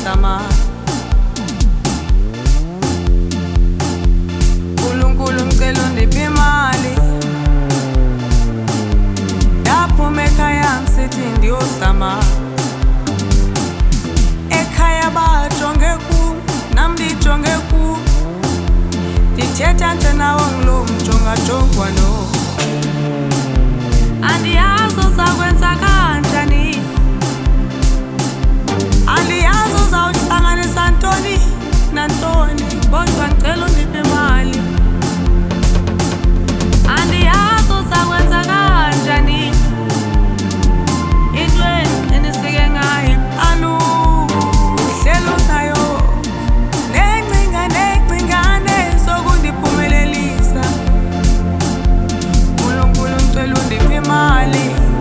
ndiyosama. Unkulunkulu ngicela undiphe imali, ndaphuma ekhaya ngisithi ndiyosama. Ekhaya bajonge kum, nam ndijonge kum, ndithetha nje nawe ngilo mjongajongwa lo. Andiyazi uzakwenza kanjani, andiyazi uzawuhlanganisa ntoni nantoni, kodwa ngicela undiphe imali. Andiyazi uzakwenza kanjani, into endiqiniseke ngayo anu uhlelo nayo necingane zokundiphumelelisa. Unkulunkulu ngicela undiphe imali,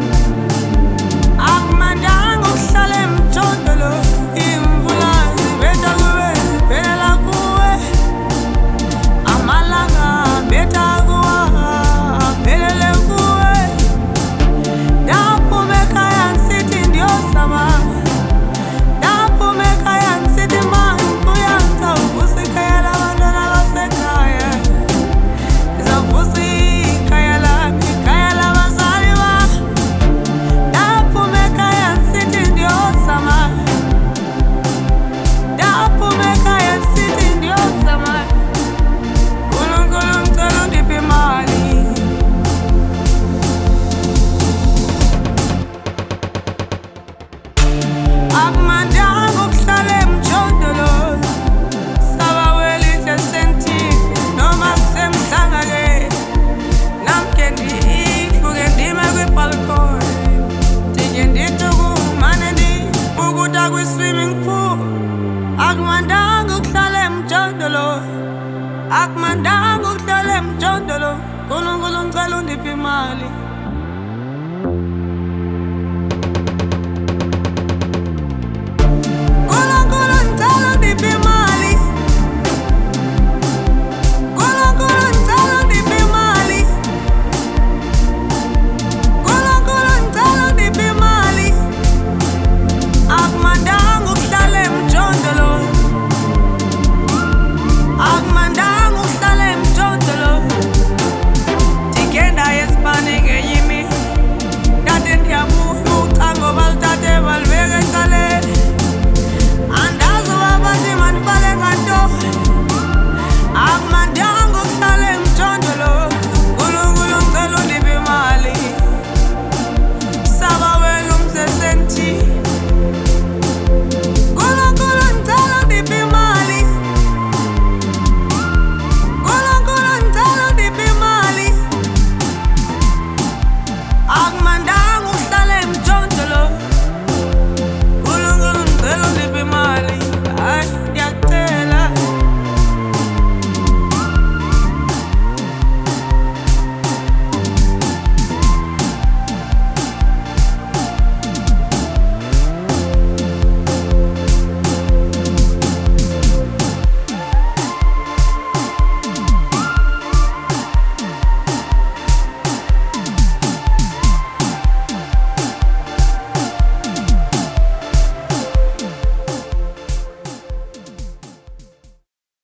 akumandanga ukuhlala emjondolo, imvula zibetha kuwe ziphelela kuwe, amalanga betha kuwe aphelele kuwe. Ndaphuma ekhaya ngisithi ndiyosama, ndaphuma ekhaya ngisithi mani buya ngizawuvusa ikhaya labantwana basekhaya, ngizawuvusa ikhaya lami, ikhaya labazali bam. Ndaphuma ekhaya ngisithi ndiyosama, ndaphuma ekhaya ngisithi ndiyosama. Unkulunkulu ngicela undiphe imali, akumandanga ukuhlala emjondolo, sabawelihle sentile noma kusemhlanga-ke, namke ndihluke ndime kwibhalkhoni, ndike ndithi kumane ndibukuda kwi-swimming pool. Akumandanga ukuhlala emjondolo, akumandanga